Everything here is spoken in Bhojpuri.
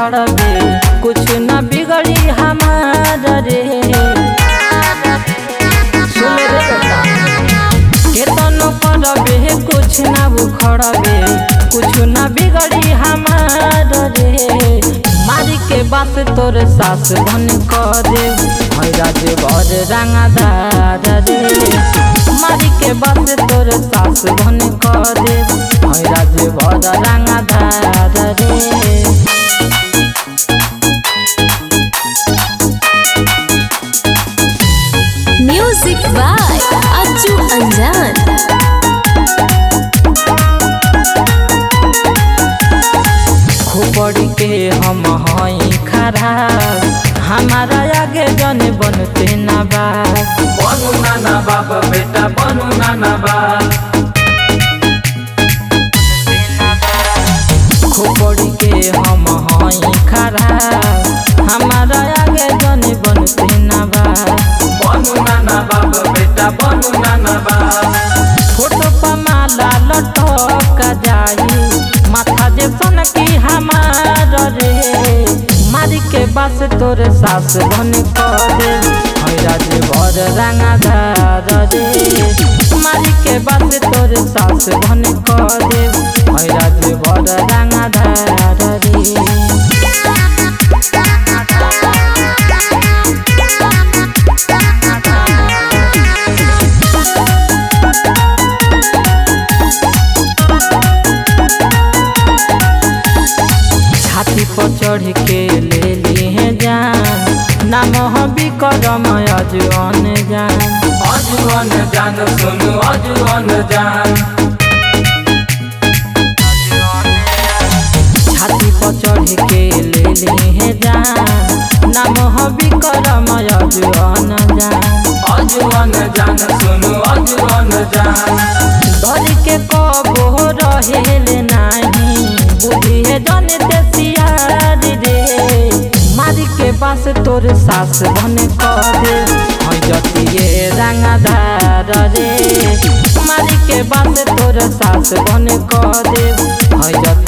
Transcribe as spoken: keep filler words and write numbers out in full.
खड़बे कुछ न बिगड़ी हमार रे। सुन रे बेटा केतनो करबे कुछ न उखड़बे कुछ न बिगड़ी हमार रे। मारी के बास तोर सास बन करे राज बर रंगदार रे। मारी के बास तोर सास बन करे राज बर रंगदार रे। म्यूजिक बाय अज्जू अंजान। खोपड़ी के हम हई खरा हमारा आगे जन बनते ना बा। बनू नाना बाप बेटा बनू नाना बाप। खोपड़ी के हम हई खरा हमारा आगे जन बनते ना बा। बनू नाना बाप बेटा बनू नाना बाप। फोटो पर माला लटक जाई माथा जे सन की हमार रे। मारी के बास तोर सास बन करे राज बर रंगदार रे। मारी के बास तोर सास बन करे राज बर रंगदार रे। छाती पर चढ़ के ले लिए जान नाम हो विक्रम अजुअन जान। अजुअन जान सुनु अजुअन जान। छाती पर चढ़ के ले लिए जान नाम हो विक्रम अजुअन जान। अजुअन जान सुनु अजुअन जान। धर के कबो रहेले नाही बुद्धि है जन देसियार रे। मारी के बास तोर सास बन करे जतिए रंगदार रे। मारी के बास तोर सास बन करे